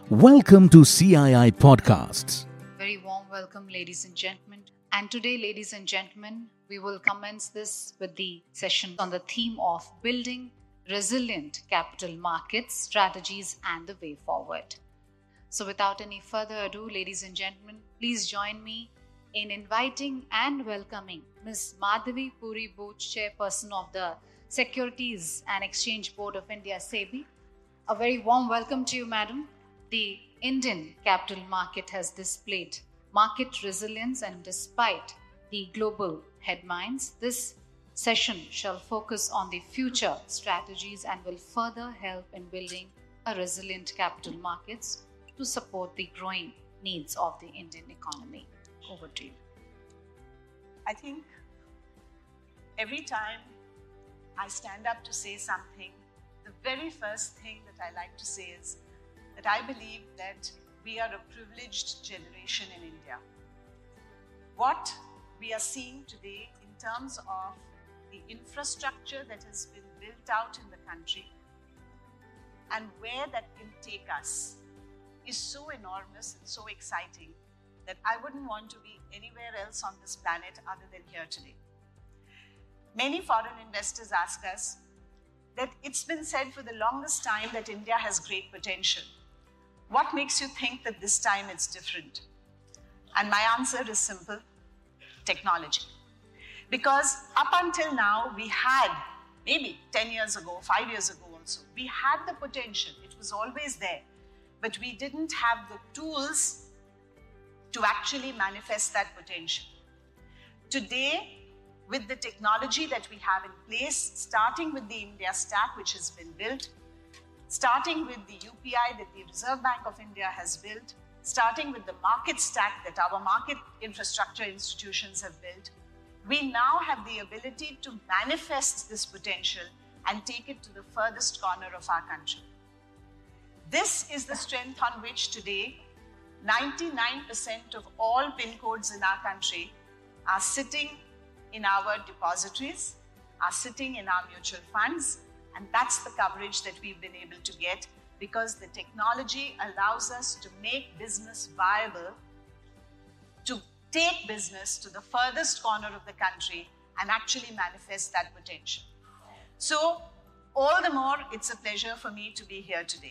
Welcome to CII Podcasts. Very warm welcome, ladies and gentlemen. And today, ladies and gentlemen, we will commence this with the session on the theme of building resilient capital markets, strategies, and the way forward. So without any further ado, ladies and gentlemen, please join me in inviting and welcoming Ms. Madhavi Puri Bhuj, Chairperson of the Securities and Exchange Board of India, SEBI. A very warm welcome to you, madam. The Indian capital market has displayed market resilience, and despite the global headwinds, this session shall focus on the future strategies and will further help in building a resilient capital markets to support the growing needs of the Indian economy. Over to you. I think every time I stand up to say something, the very first thing that I like to say is that I believe that we are a privileged generation in India. What we are seeing today in terms of the infrastructure that has been built out in the country and where that can take us is so enormous and so exciting that I wouldn't want to be anywhere else on this planet other than here today. Many foreign investors ask us that it's been said for the longest time that India has great potential. What makes you think that this time it's different? And my answer is simple: technology. Because up until now, we had, maybe 10 years ago, 5 years ago also, we had the potential. It was always there. But we didn't have the tools to actually manifest that potential. Today, with the technology that we have in place, starting with the India Stack, which has been built, starting with the UPI that the Reserve Bank of India has built, starting with the market stack that our market infrastructure institutions have built, we now have the ability to manifest this potential and take it to the furthest corner of our country. This is the strength on which today 99% of all PIN codes in our country are sitting in our depositories, are sitting in our mutual funds, and that's the coverage that we've been able to get because the technology allows us to make business viable, to take business to the furthest corner of the country and actually manifest that potential. So, all the more, it's a pleasure for me to be here today.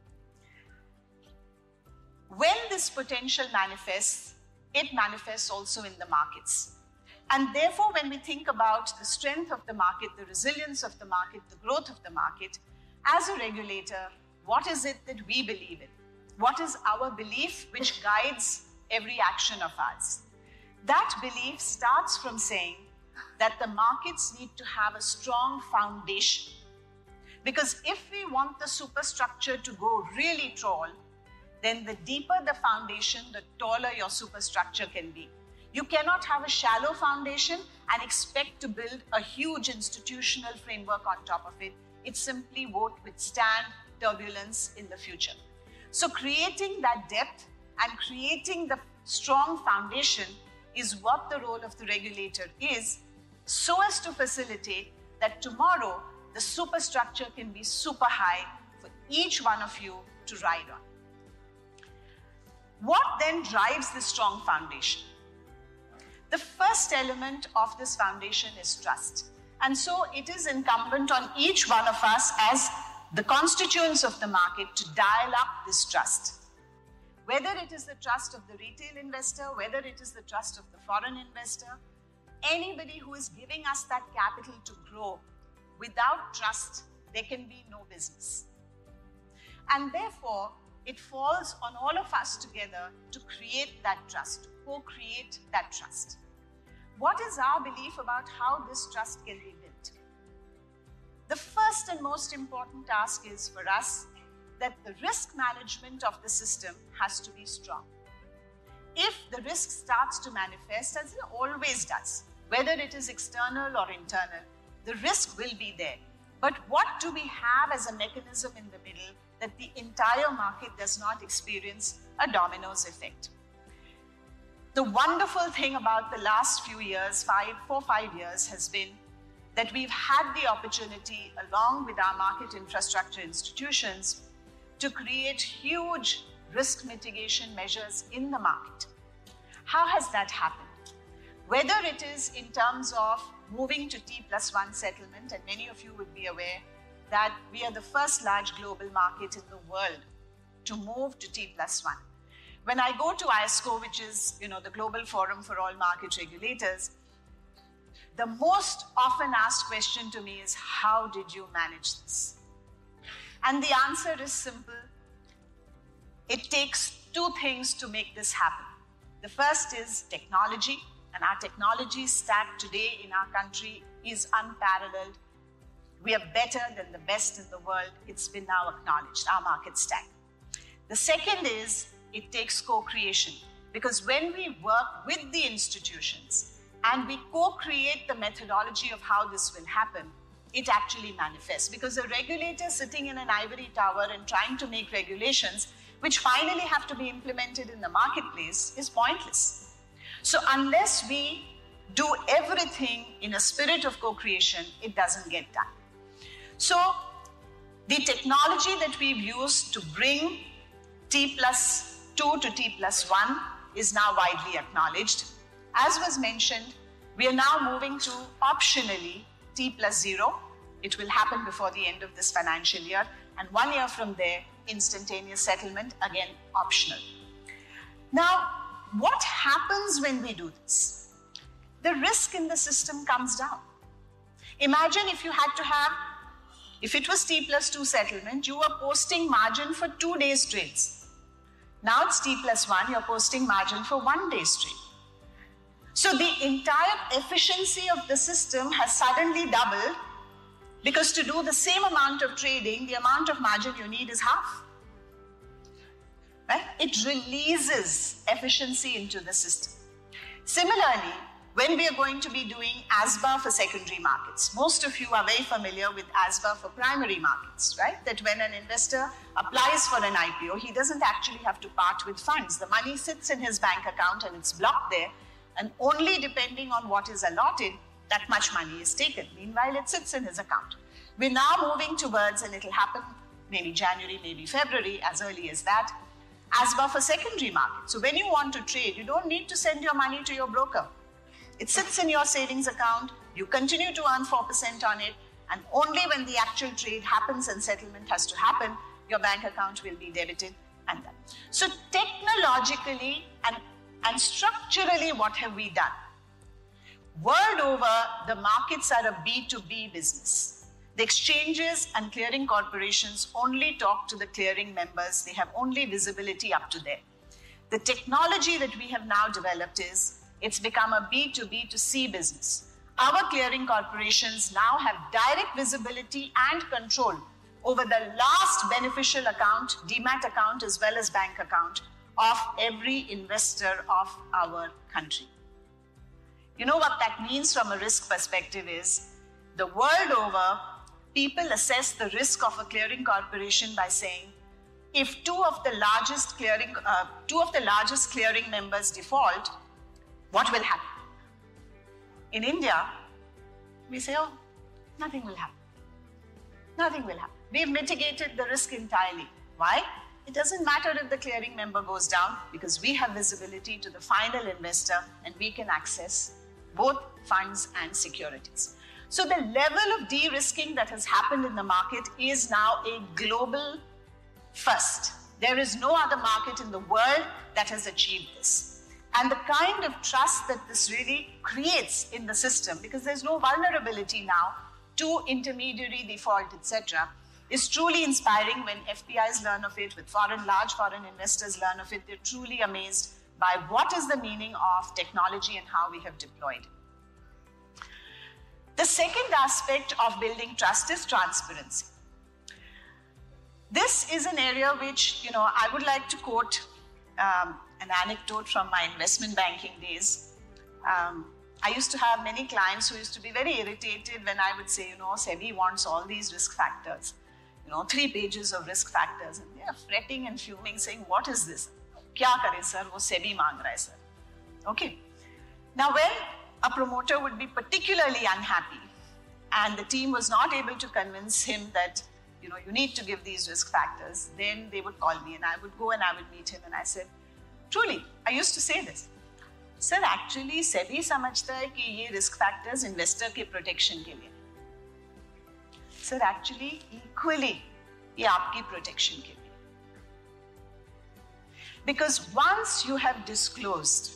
When this potential manifests, it manifests also in the markets. And therefore, when we think about the strength of the market, the resilience of the market, the growth of the market, as a regulator, what is it that we believe in? What is our belief which guides every action of ours? That belief starts from saying that the markets need to have a strong foundation. Because if we want the superstructure to go really tall, then the deeper the foundation, the taller your superstructure can be. You cannot have a shallow foundation and expect to build a huge institutional framework on top of it. It simply won't withstand turbulence in the future. So creating that depth and creating the strong foundation is what the role of the regulator is, so as to facilitate that tomorrow the superstructure can be super high for each one of you to ride on. What then drives this strong foundation? The first element of this foundation is trust. And so it is incumbent on each one of us as the constituents of the market to dial up this trust. Whether it is the trust of the retail investor, whether it is the trust of the foreign investor, anybody who is giving us that capital to grow, without trust, there can be no business. And therefore, it falls on all of us together to create that trust, to co-create that trust. What is our belief about how this trust can be built? The first and most important task is for us that the risk management of the system has to be strong. If the risk starts to manifest, as it always does, whether it is external or internal, the risk will be there. But what do we have as a mechanism in the middle that the entire market does not experience a dominoes effect? The wonderful thing about the last few years, 5 years, has been that we've had the opportunity, along with our market infrastructure institutions, to create huge risk mitigation measures in the market. How has that happened? Whether it is in terms of moving to T+1 settlement, and many of you would be aware that we are the first large global market in the world to move to T+1. When I go to ISCO, which is the Global Forum for All Market Regulators, the most often asked question to me is, how did you manage this? And the answer is simple. It takes two things to make this happen. The first is technology, and our technology stack today in our country is unparalleled. We are better than the best in the world. It's been now acknowledged, our market stack. The second is, it takes co-creation, because when we work with the institutions and we co-create the methodology of how this will happen, it actually manifests. Because a regulator sitting in an ivory tower and trying to make regulations which finally have to be implemented in the marketplace is pointless. So unless we do everything in a spirit of co-creation, it doesn't get done. So the technology that we've used to bring T+2 to T+1 is now widely acknowledged. As was mentioned, we are now moving to optionally T+0. It will happen before the end of this financial year. And 1 year from there, instantaneous settlement, again optional. Now, what happens when we do this? The risk in the system comes down. Imagine if you had to have, if it was T+2 settlement, you were posting margin for 2 days trades. Now it's T+1, you're posting margin for 1 day's trade. So the entire efficiency of the system has suddenly doubled, because to do the same amount of trading, the amount of margin you need is half. Right? It releases efficiency into the system. Similarly, when we are going to be doing ASBA for secondary markets, most of you are very familiar with ASBA for primary markets, right? That when an investor applies for an IPO, he doesn't actually have to part with funds. The money sits in his bank account and it's blocked there, and only depending on what is allotted, that much money is taken. Meanwhile, it sits in his account. We're now moving towards, and it'll happen maybe January, maybe February, as early as that, ASBA for secondary markets. So when you want to trade, you don't need to send your money to your broker. It sits in your savings account, you continue to earn 4% on it, and only when the actual trade happens and settlement has to happen, your bank account will be debited and done. So technologically and structurally, what have we done? World over, the markets are a B2B business. The exchanges and clearing corporations only talk to the clearing members. They have only visibility up to there. The technology that we have now developed is, it's become a B2B2C business. Our clearing corporations now have direct visibility and control over the last beneficial account, demat account as well as bank account of every investor of our country. You know what that means from a risk perspective is, the world over, people assess the risk of a clearing corporation by saying, if two of the largest clearing members default, what will happen? In India, we say, oh, nothing will happen. Nothing will happen. We've mitigated the risk entirely. Why? It doesn't matter if the clearing member goes down, because we have visibility to the final investor and we can access both funds and securities. So the level of de-risking that has happened in the market is now a global first. There is no other market in the world that has achieved this. And the kind of trust that this really creates in the system, because there's no vulnerability now to intermediary default, etc., is truly inspiring. When FPIs learn of it, with large foreign investors learn of it, they're truly amazed by what is the meaning of technology and how we have deployed it. The second aspect of building trust is transparency. This is an area which, I would like to quote an anecdote from my investment banking days. I used to have many clients who used to be very irritated when I would say, SEBI wants all these risk factors, 3 pages of risk factors, and they are fretting and fuming, saying, what is this? Kya kare sir, wo SEBI maang raha hai sir. Okay. Now, when a promoter would be particularly unhappy and the team was not able to convince him that, you need to give these risk factors, then they would call me and I would go and I would meet him and I said, truly, I used to say this. Sir, actually, SEBI समझता है कि ये risk factors investor के protection के लिए. Sir, actually, equally, ये आपकी protection के लिए. Because once you have disclosed,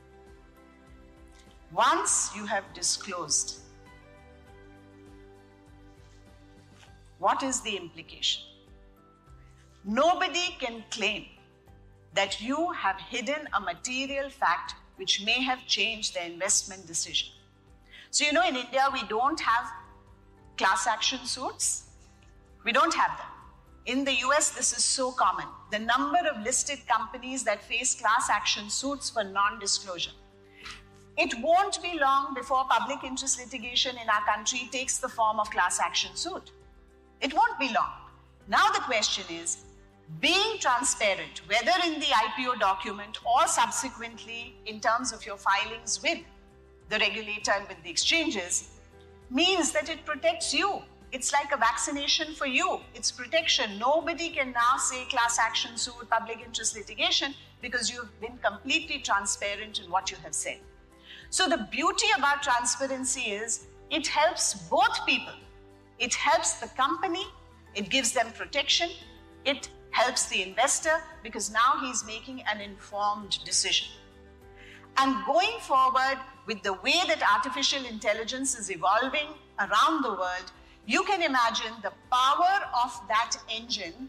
what is the implication? Nobody can claim that you have hidden a material fact which may have changed their investment decision. So, in India, we don't have class action suits. We don't have them. In the US, this is so common. The number of listed companies that face class action suits for non-disclosure. It won't be long before public interest litigation in our country takes the form of class action suit. It won't be long. Now the question is, being transparent, whether in the IPO document or subsequently in terms of your filings with the regulator and with the exchanges, means that it protects you. It's like a vaccination for you. It's protection. Nobody can now say class action suit, public interest litigation, because you've been completely transparent in what you have said. So the beauty about transparency is it helps both people. It helps the company, it gives them protection, it helps the investor because now he's making an informed decision. And going forward with the way that artificial intelligence is evolving around the world, you can imagine the power of that engine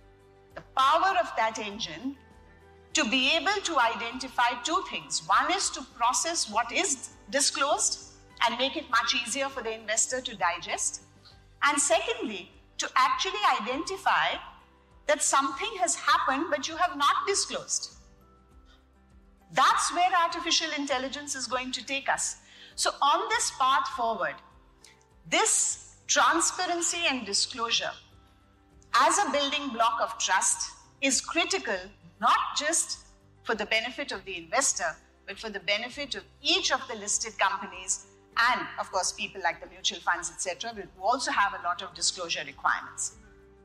to be able to identify two things. One is to process what is disclosed and make it much easier for the investor to digest. And secondly, to actually identify that something has happened but you have not disclosed. That's where artificial intelligence is going to take us. So on this path forward, this transparency and disclosure as a building block of trust is critical, not just for the benefit of the investor, but for the benefit of each of the listed companies and, of course, people like the mutual funds, etc., who also have a lot of disclosure requirements.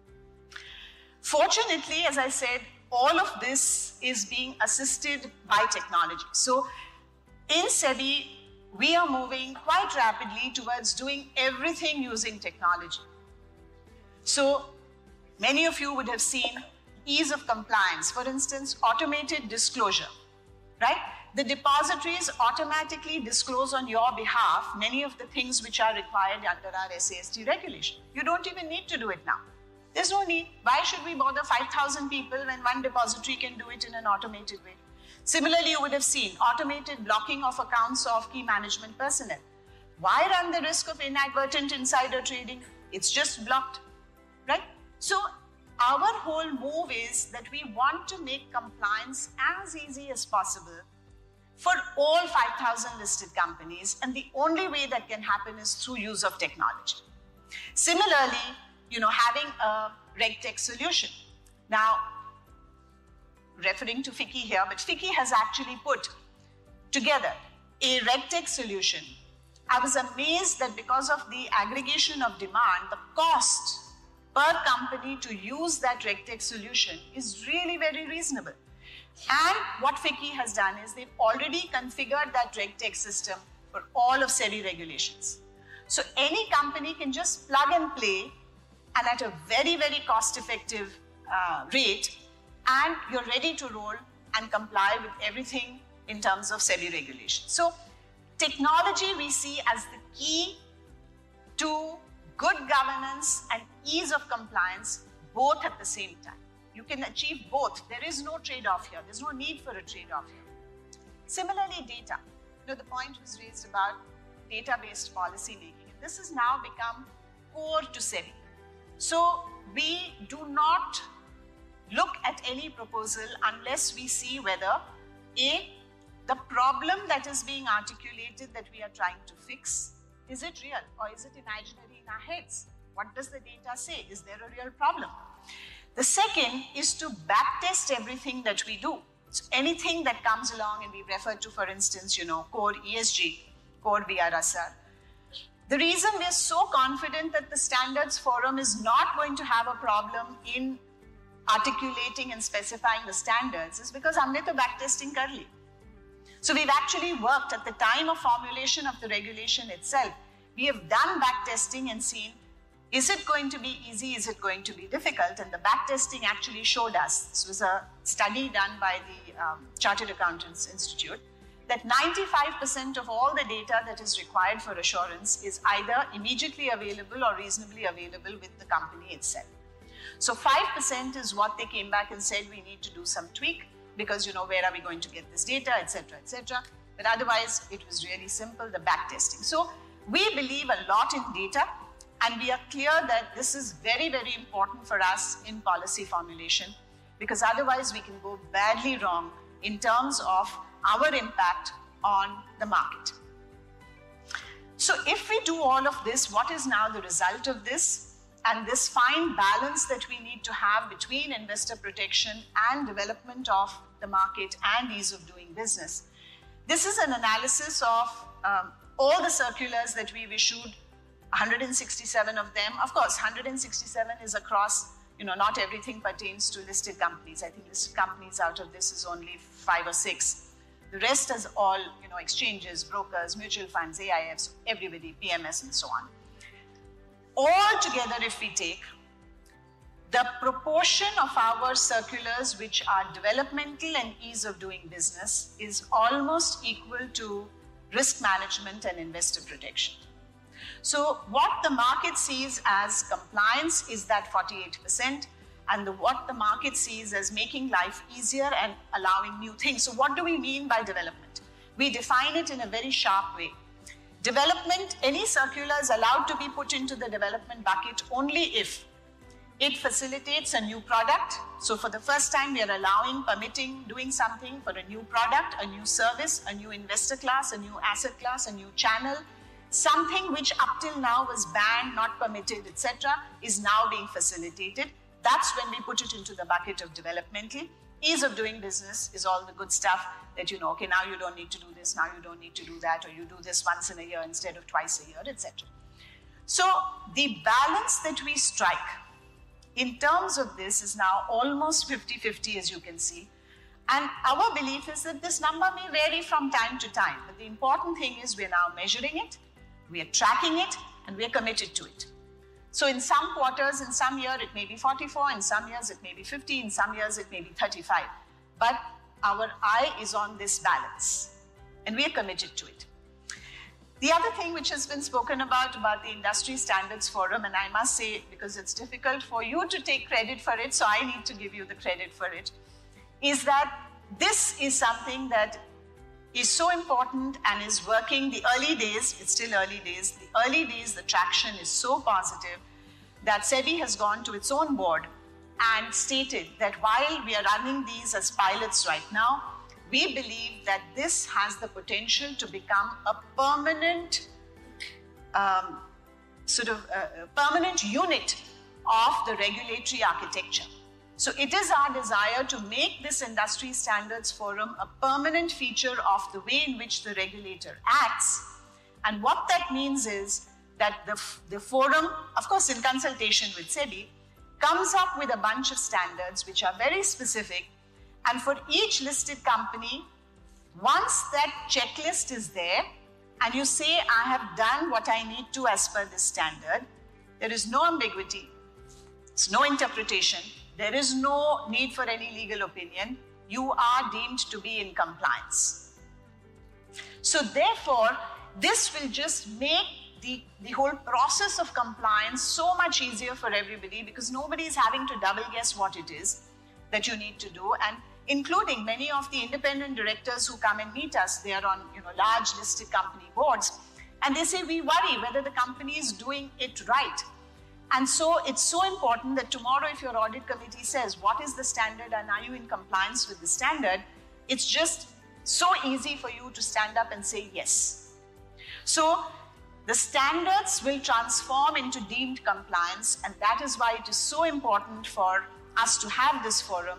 Fortunately, as I said, all of this is being assisted by technology. So in SEBI, we are moving quite rapidly towards doing everything using technology. So many of you would have seen ease of compliance, for instance, automated disclosure, right? The depositories automatically disclose on your behalf many of the things which are required under our SAST regulation. You don't even need to do it now. There's no need. Why should we bother 5,000 people when one depository can do it in an automated way? Similarly, you would have seen automated blocking of accounts of key management personnel. Why run the risk of inadvertent insider trading? It's just blocked, right? So our whole move is that we want to make compliance as easy as possible for all 5,000 listed companies, and the only way that can happen is through use of technology. Similarly, having a RegTech solution. Now, referring to FICCI here, but FICCI has actually put together a RegTech solution. I was amazed that because of the aggregation of demand, the cost per company to use that RegTech solution is really very reasonable. And what FICCI has done is they've already configured that RegTech system for all of SEBI regulations. So any company can just plug and play and at a very, very cost-effective rate, and you're ready to roll and comply with everything in terms of SEBI regulations. So technology we see as the key to good governance and ease of compliance, both at the same time. You can achieve both. There is no trade-off here. There's no need for a trade-off here. Similarly, data. The point was raised about data-based policy making. This has now become core to SEBI. So we do not look at any proposal unless we see whether A, the problem that is being articulated that we are trying to fix, is it real or is it imaginary in our heads? What does the data say? Is there a real problem? The second is to backtest everything that we do. So anything that comes along, and we've referred to, for instance, core ESG, core BRSR. The reason we're so confident that the Standards Forum is not going to have a problem in articulating and specifying the standards is because हमने तो backtesting कर ली. So we've actually worked at the time of formulation of the regulation itself. We have done backtesting and seen, is it going to be easy? Is it going to be difficult? And the backtesting actually showed us, this was a study done by the Chartered Accountants Institute, that 95% of all the data that is required for assurance is either immediately available or reasonably available with the company itself. So 5% is what they came back and said we need to do some tweak because, where are we going to get this data, etc., etc. But otherwise, it was really simple, the backtesting. So we believe a lot in data, and we are clear that this is very, very important for us in policy formulation because otherwise we can go badly wrong in terms of our impact on the market. So if we do all of this, what is now the result of this? And this fine balance that we need to have between investor protection and development of the market and ease of doing business. This is an analysis of all the circulars that we've issued, 167 of them. Of course, 167 is across, not everything pertains to listed companies. I think listed companies out of this is only 5 or 6. The rest is all, exchanges, brokers, mutual funds, AIFs, everybody, PMS and so on. All together, if we take, the proportion of our circulars which are developmental and ease of doing business is almost equal to risk management and investor protection. So what the market sees as compliance is that 48%, and what the market sees as making life easier and allowing new things. So what do we mean by development? We define it in a very sharp way. Development, any circular is allowed to be put into the development bucket only if it facilitates a new product. So for the first time, we are permitting doing something for a new product, a new service, a new investor class, a new asset class, a new channel. Something which up till now was banned, not permitted, etc., is now being facilitated. That's when we put it into the bucket of developmental. Ease of doing business is all the good stuff that okay, now you don't need to do this, now you don't need to do that, or you do this once in a year instead of twice a year, etc. So the balance that we strike in terms of this is now almost 50-50, as you can see. And our belief is that this number may vary from time to time, but the important thing is we're now measuring it, we are tracking it, and we are committed to it. So in some quarters, in some year, it may be 44, in some years, it may be 50, in some years, it may be 35. But our eye is on this balance, and we are committed to it. The other thing which has been spoken about the Industry Standards Forum, and I must say, because it's difficult for you to take credit for it, so I need to give you the credit for it, is that this is something that is so important and is working. The early days, it's still early days, the traction is so positive that SEBI has gone to its own board and stated that while we are running these as pilots right now, we believe that this has the potential to become a permanent permanent unit of the regulatory architecture. So it is our desire to make this Industry Standards Forum a permanent feature of the way in which the regulator acts. And what that means is that the forum, of course in consultation with SEBI, comes up with a bunch of standards which are very specific. And for each listed company, once that checklist is there, and you say, I have done what I need to as per this standard, there is no ambiguity, there's no interpretation, there is no need for any legal opinion, you are deemed to be in compliance. So therefore, this will just make the whole process of compliance so much easier for everybody, because nobody is having to double guess what it is that you need to do. And including many of the independent directors who come and meet us, they are on large listed company boards, and they say, we worry whether the company is doing it right. And so it's so important that tomorrow, if your audit committee says, what is the standard and are you in compliance with the standard, it's just so easy for you to stand up and say yes. So the standards will transform into deemed compliance, and that is why it is so important for us to have this forum,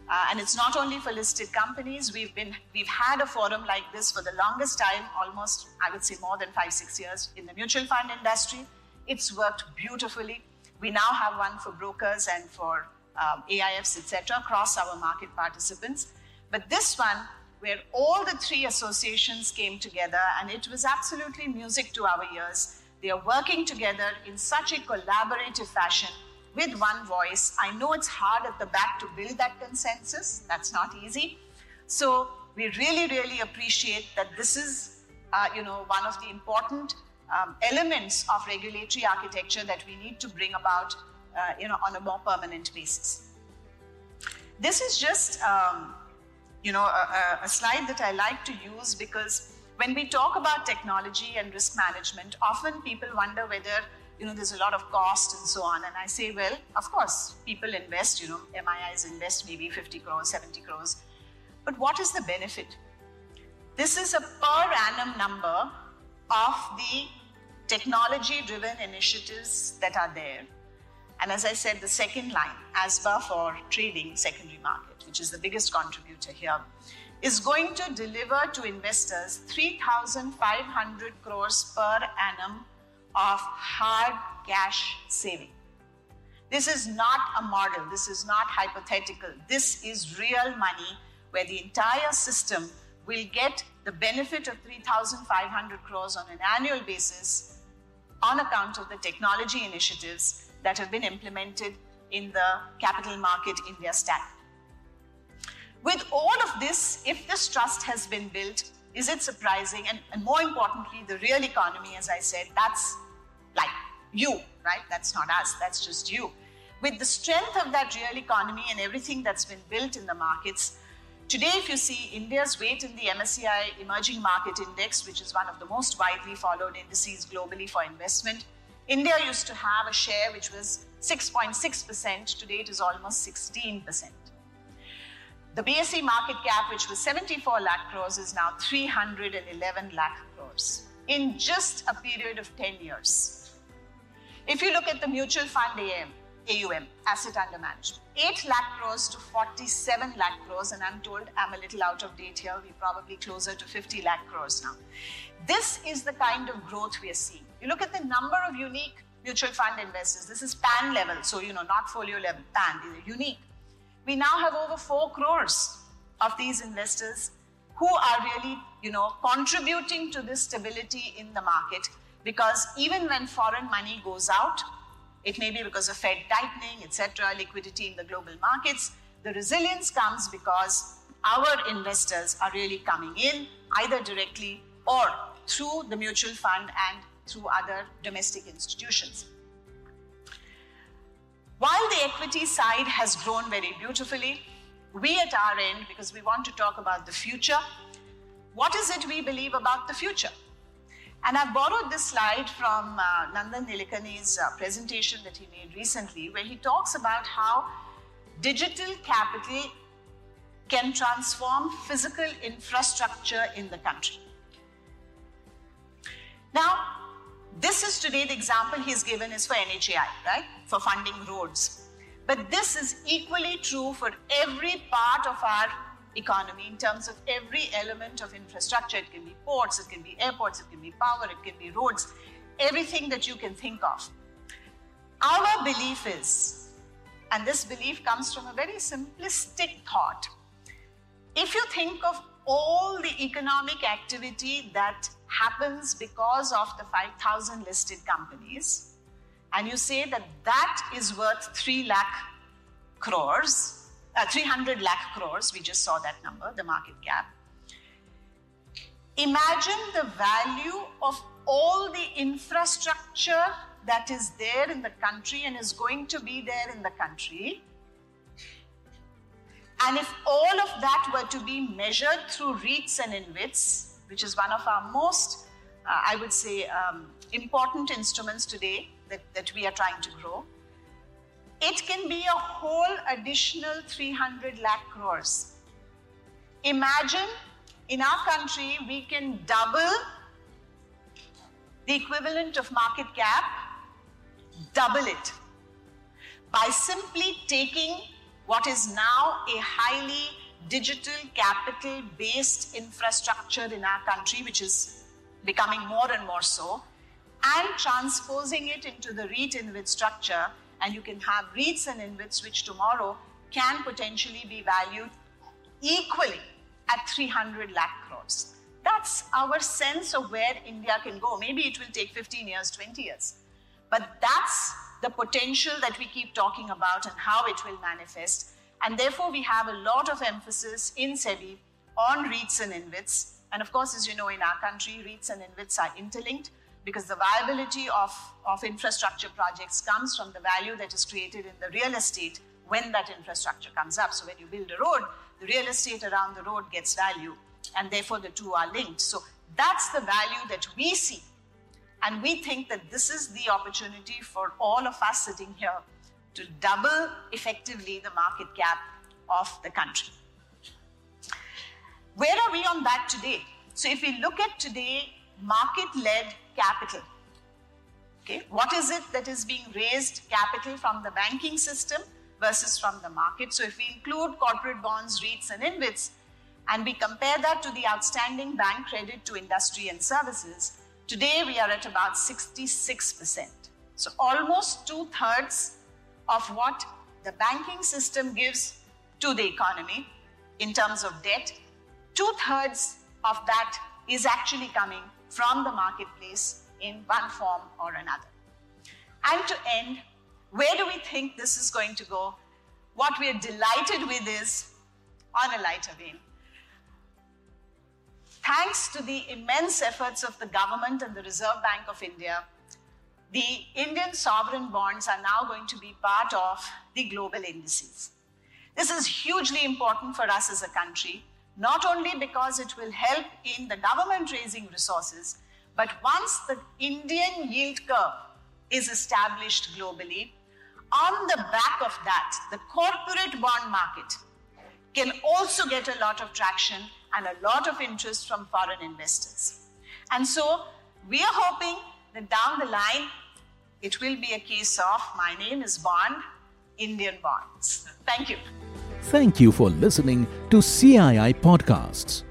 And it's not only for listed companies. We've had a forum like this for the longest time, almost, I would say, more than 5-6 years in the mutual fund industry. It's worked beautifully. We now have one for brokers and for AIFs, etc., across our market participants. But this one, where all the three associations came together, and it was absolutely music to our ears. They are working together in such a collaborative fashion with one voice. I know it's hard at the back to build that consensus. That's not easy. So we really, really appreciate that this is, one of the important elements of regulatory architecture that we need to bring about, on a more permanent basis. This is just, a slide that I like to use because when we talk about technology and risk management, often people wonder whether, there's a lot of cost and so on. And I say, well, of course, people invest, MIIs invest maybe 50 crores, 70 crores. But what is the benefit? This is a per annum number of the technology-driven initiatives that are there. And as I said, the second line, ASBA for trading secondary market, which is the biggest contributor here, is going to deliver to investors 3,500 crores per annum of hard cash saving. This is not a model. This is not hypothetical. This is real money where the entire system will get the benefit of 3,500 crores on an annual basis on account of the technology initiatives that have been implemented in the capital market India stack. With all of this, if this trust has been built, is it surprising? And more importantly, the real economy, as I said, that's like you, right? That's not us, that's just you. With the strength of that real economy and everything that's been built in the markets, today if you see India's weight in the MSCI Emerging Market Index, which is one of the most widely followed indices globally for investment, India used to have a share which was 6.6%. Today it is almost 16%. The BSE market cap, which was 74 lakh crores, is now 311 lakh crores in just a period of 10 years. If you look at the mutual fund AUM, asset under management, 8 lakh crores to 47 lakh crores, and I'm told I'm a little out of date here. We're probably closer to 50 lakh crores now. This is the kind of growth we are seeing. You look at the number of unique mutual fund investors. This is PAN level, so not folio level, PAN, these are unique. We now have over 4 crores of these investors who are really, contributing to this stability in the market, because even when foreign money goes out, it may be because of Fed tightening, etc., liquidity in the global markets, the resilience comes because our investors are really coming in either directly or through the mutual fund and through other domestic institutions. While the equity side has grown very beautifully, we at our end, because we want to talk about the future, what is it we believe about the future? And I've borrowed this slide from Nandan Nilekani's presentation that he made recently, where he talks about how digital capital can transform physical infrastructure in the country. Now, this is today the example he's given is for NHAI, right? For funding roads. But this is equally true for every part of our economy in terms of every element of infrastructure. It can be ports, it can be airports, it can be power, it can be roads, everything that you can think of. Our belief is, and this belief comes from a very simplistic thought, if you think of all the economic activity that happens because of the 5,000 listed companies, and you say that that is worth 300 lakh crores, we just saw that number, the market cap. Imagine the value of all the infrastructure that is there in the country and is going to be there in the country. And if all of that were to be measured through REITs and InvITs, which is one of our most, I would say, important instruments today that we are trying to grow, it can be a whole additional 300 lakh crores. Imagine in our country, we can double the equivalent of market cap, double it, by simply taking what is now a highly digital capital-based infrastructure in our country, which is becoming more and more so, and transposing it into the REIT InvIT structure, and you can have REITs and InvITs which tomorrow can potentially be valued equally at 300 lakh crores. That's our sense of where India can go. Maybe it will take 15 years, 20 years. But that's the potential that we keep talking about and how it will manifest. And therefore, we have a lot of emphasis in SEBI on REITs and InvITs. And of course, as you know, in our country, REITs and InvITs are interlinked because the viability of infrastructure projects comes from the value that is created in the real estate when that infrastructure comes up. So when you build a road, the real estate around the road gets value, and therefore the two are linked. So that's the value that we see. And we think that this is the opportunity for all of us sitting here to double effectively the market cap of the country. Where are we on that today? So if we look at today, market-led capital, okay, what is it that is being raised capital from the banking system versus from the market? So if we include corporate bonds, REITs and InvITs, and we compare that to the outstanding bank credit to industry and services, today we are at about 66%. So almost 2/3 of what the banking system gives to the economy in terms of debt, 2/3 of that is actually coming from the marketplace in one form or another. And to end, where do we think this is going to go? What we are delighted with is, on a lighter vein, thanks to the immense efforts of the government and the Reserve Bank of India, the Indian sovereign bonds are now going to be part of the global indices. This is hugely important for us as a country, not only because it will help in the government raising resources, but once the Indian yield curve is established globally, on the back of that, the corporate bond market can also get a lot of traction and a lot of interest from foreign investors. And so we are hoping that down the line, it will be a case of my name is Bond, Indian bonds. Thank you. Thank you for listening to CII Podcasts.